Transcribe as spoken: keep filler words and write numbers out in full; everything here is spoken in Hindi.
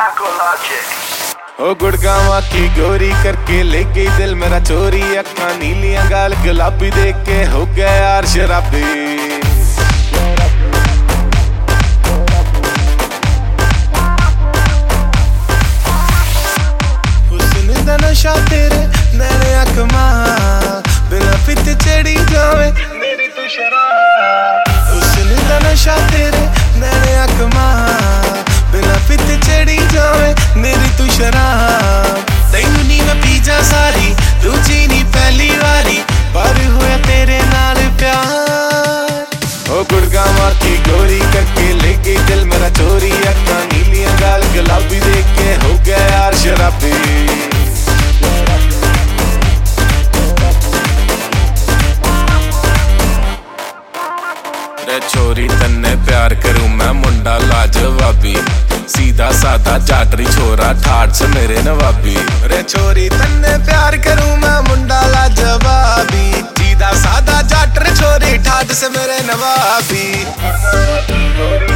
ओ गुड़गावा की गोरी करके ले गई दिल मेरा चोरी, अखा नीलियां गाल गुलाबी देख के हो गया यार शराबी। हुस्न दा नशा तेरे नैने अख मां, बिना पिते चढ़ी जावे मेरी तू शराब। हुस्न दा नशा तेरे नैने अख मां, बिना पिते चढ़ी जावे मेरी तू शराब। तैनू नी मैं पी जा सारी, रुचि नी पहली वारी, पर होया तेरे नाल प्यार। ओ गुड़गावा की गोरी करके ले गई दिल मेरा चोरी, अखा नीलियां गाल गुलाबी देख के हो गया यार शराबी। छोरी तन्ने प्यार करूं मैं मुंडा लाजवाबी, सीधा साधा जाटरी छोरा ठाट से मेरे नवाबी। रे छोरी तन्ने प्यार करूं मैं मुंडा लाजवाबी, सीधा साधा जाटरी छोरी ठाट से मेरे नवाबी।